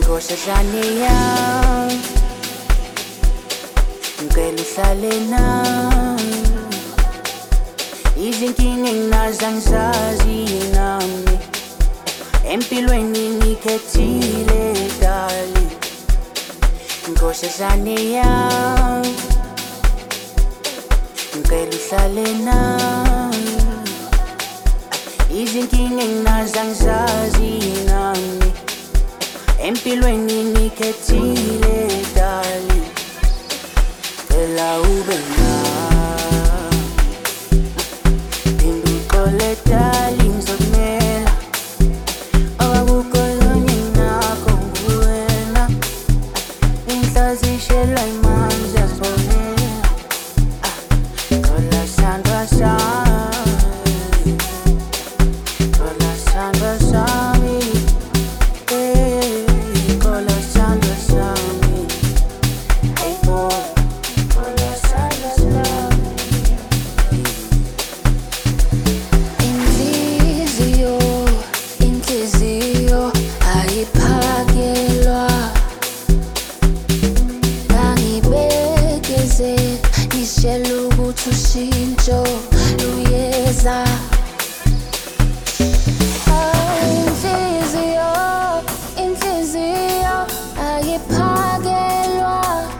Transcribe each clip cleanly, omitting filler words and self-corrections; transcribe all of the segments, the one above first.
Nkosazane yami ngicela uhlale nami, izinkinga enginazo angizazi nami, empilweni ngikhethile dali. Nkosazane yami ngicela uhlale nami, izinkinga enginazo angizazi nami, empilweni ngikhethile dali. Phela ube nami, phinda uxole dali, ngizokumela. Awakukho lonye nakho nguwena, inhliziyo ishelwa imanzi yazibonela. Xola sandwa sami, xola sandwa sami, xola sandwa sami, hey boy, xola sandwa sami. Inhliziyo ayiphakelwa, ngangibekeze ngishela ukuthi ushintsho luyeza. Inhliziyo ayiphakelwa,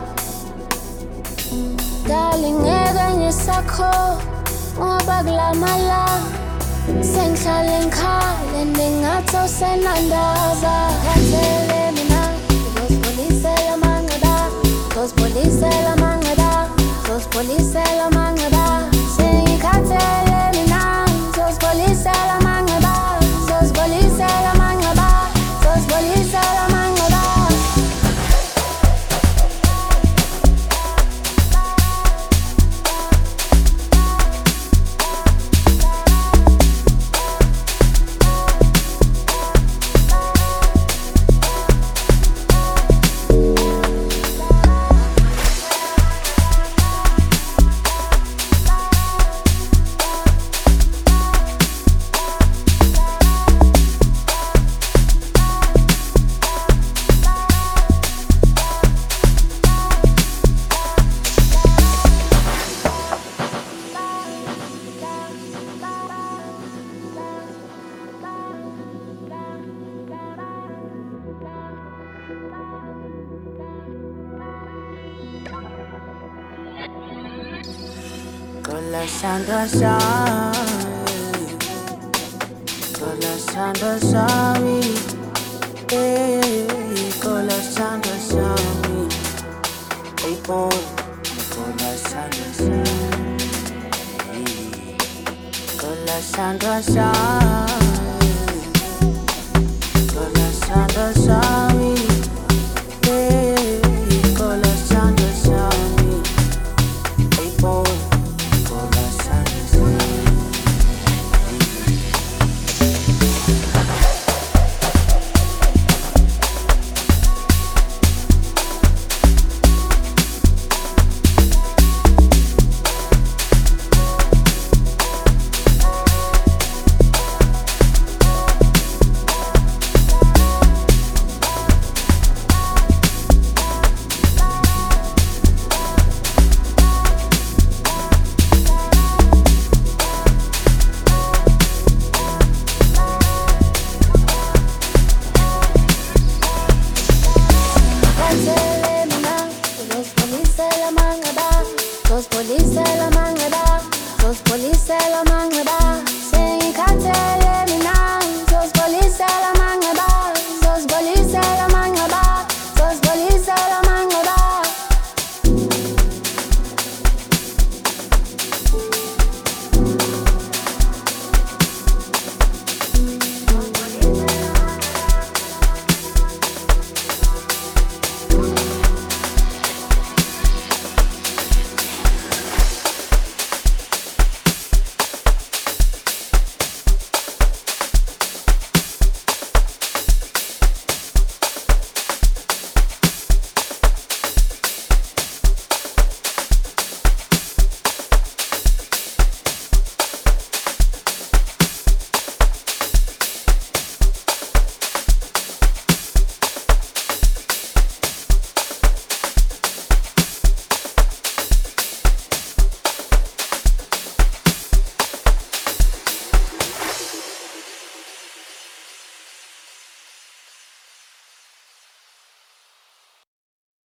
dali ngeke ngisakho ngoba kulamalanga sengihlale ngikhale nengathi awusenandaza. Khathele mina ngizozipholisela manqeba, ngizozipholisela manqeba, ngizozipholisela manqeba. Sengikhathele mina ngizozipholisela manqeba, ngizozipholisela manqeba, ngizozipholisela manqeba. Xola sandwa sami, xola sandwa sami, xola sandwa sami, hey boy, xola sandwa sami, xola sandwa sami, xola sandwa sami.